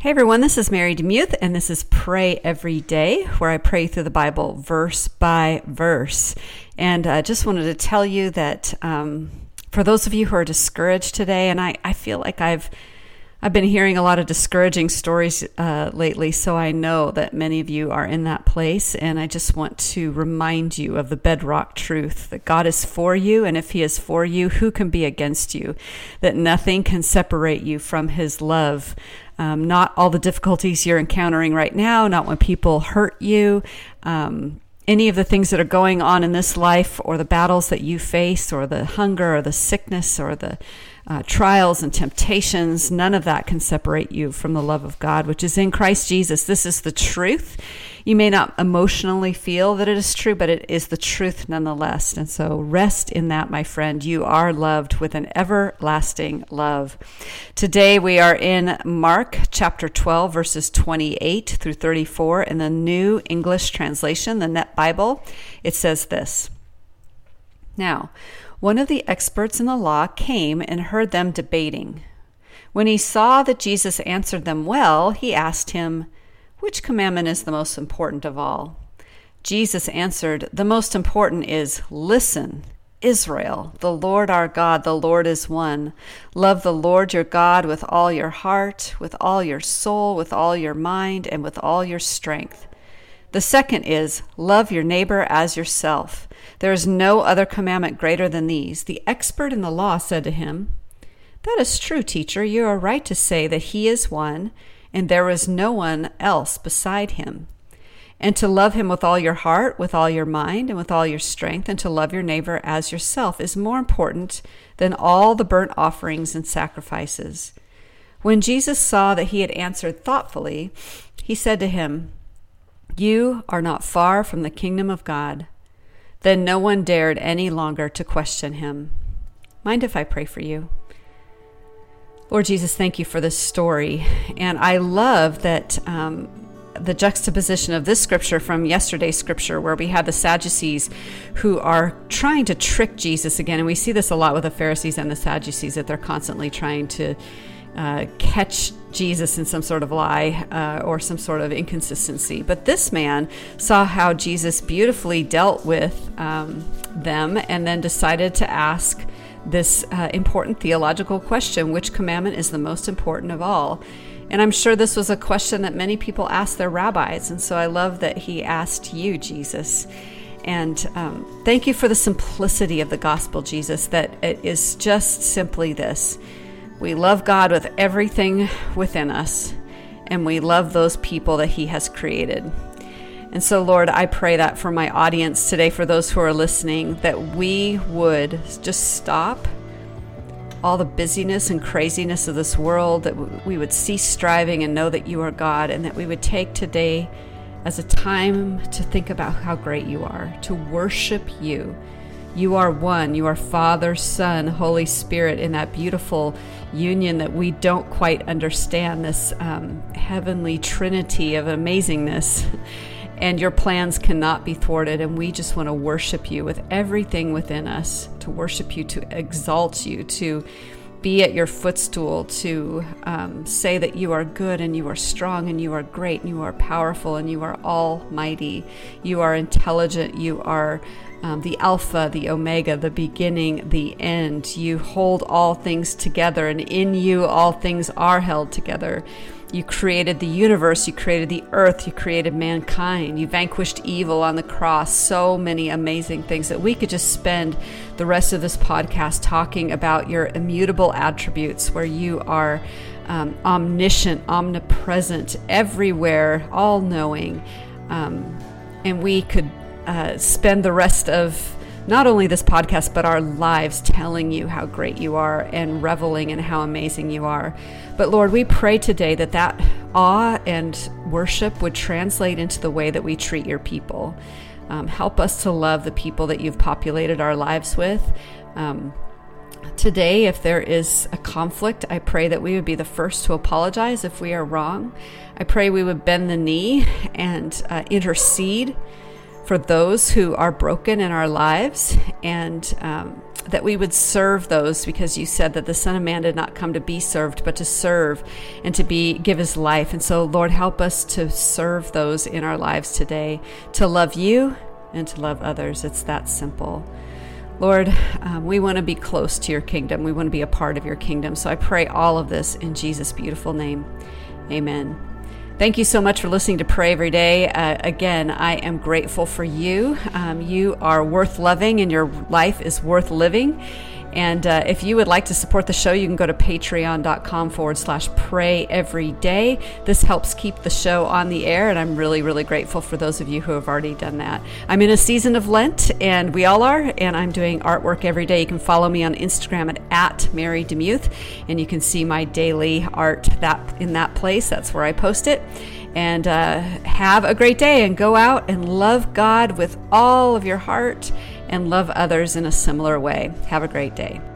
Hey everyone, this is Mary DeMuth, and this is Pray Every Day, where I pray through the Bible verse by verse. And I just wanted to tell you that for those of you who are discouraged today, and I feel like I've been hearing a lot of discouraging stories lately, so I know that many of you are in that place, and I just want to remind you of the bedrock truth that God is for you, and if He is for you, who can be against you? That nothing can separate you from His love. Not all the difficulties you're encountering right now, not when people hurt you, any of the things that are going on in this life, or the battles that you face, or the hunger, or the sickness, or the trials and temptations, none of that can separate you from the love of God, which is in Christ Jesus. This is the truth. You may not emotionally feel that it is true, but it is the truth nonetheless. And so rest in that, my friend. You are loved with an everlasting love. Today we are in Mark chapter 12, verses 28 through 34 in the New English Translation, the Net Bible. It says this: Now, one of the experts in the law came and heard them debating. When he saw that Jesus answered them well, he asked him, "Which commandment is the most important of all?" Jesus answered, "The most important is, listen, Israel, the Lord our God, the Lord is one. Love the Lord your God with all your heart, with all your soul, with all your mind, and with all your strength. The second is, love your neighbor as yourself. There is no other commandment greater than these." The expert in the law said to him, "That is true, teacher. You are right to say that He is one, and there is no one else beside Him. And to love Him with all your heart, with all your mind, and with all your strength, and to love your neighbor as yourself is more important than all the burnt offerings and sacrifices." When Jesus saw that he had answered thoughtfully, he said to him, "You are not far from the kingdom of God." Then no one dared any longer to question him. Mind if I pray for you? Lord Jesus, thank you for this story. And I love that the juxtaposition of this scripture from yesterday's scripture, where we had the Sadducees who are trying to trick Jesus again. And we see this a lot with the Pharisees and the Sadducees, that they're constantly trying to catch Jesus in some sort of lie or some sort of inconsistency. But this man saw how Jesus beautifully dealt with them, and then decided to ask this important theological question: which commandment is the most important of all? And I'm sure this was a question that many people asked their rabbis. And so I love that he asked you, Jesus. And thank you for the simplicity of the gospel, Jesus, that it is just simply this: we love God with everything within us, and we love those people that He has created. And so, Lord, I pray that for my audience today, for those who are listening, that we would just stop all the busyness and craziness of this world, that we would cease striving and know that You are God, and that we would take today as a time to think about how great You are, to worship You. You are one. You are Father, Son, Holy Spirit, in that beautiful union that we don't quite understand, this heavenly trinity of amazingness. And Your plans cannot be thwarted. And we just want to worship You with everything within us, to worship You, to exalt You, to be at Your footstool, to say that You are good, and You are strong, and You are great, and You are powerful, and You are almighty. You are intelligent. You are the Alpha, the Omega, the beginning, the end. You hold all things together, and in You all things are held together. You created the universe, You created the earth, You created mankind, You vanquished evil on the cross. So many amazing things that we could just spend the rest of this podcast talking about Your immutable attributes, where You are omniscient, omnipresent, everywhere, all-knowing. And we could spend the rest of not only this podcast, but our lives telling You how great You are and reveling in how amazing You are. But Lord, we pray today that that awe and worship would translate into the way that we treat Your people. Help us to love the people that You've populated our lives with. Today, if there is a conflict, I pray that we would be the first to apologize if we are wrong. I pray we would bend the knee and intercede for those who are broken in our lives, and that we would serve those, because you said that the Son of Man did not come to be served, but to serve and to give his life. And so, Lord, help us to serve those in our lives today, to love you and to love others. It's that simple. Lord, we want to be close to your kingdom. We want to be a part of your kingdom. So I pray all of this in Jesus' beautiful name. Amen. Thank you so much for listening to Pray Every Day. Again, I am grateful for you. You are worth loving, and your life is worth living. And if you would like to support the show, you can go to patreon.com/prayeveryday. This helps keep the show on the air, and I'm really, really grateful for those of you who have already done that. I'm in a season of Lent, and we all are, and I'm doing artwork every day. You can follow me on Instagram at Mary DeMuth, and you can see my daily art in that place. That's where I post it. And have a great day, and go out and love God with all of your heart and love others in a similar way. Have a great day.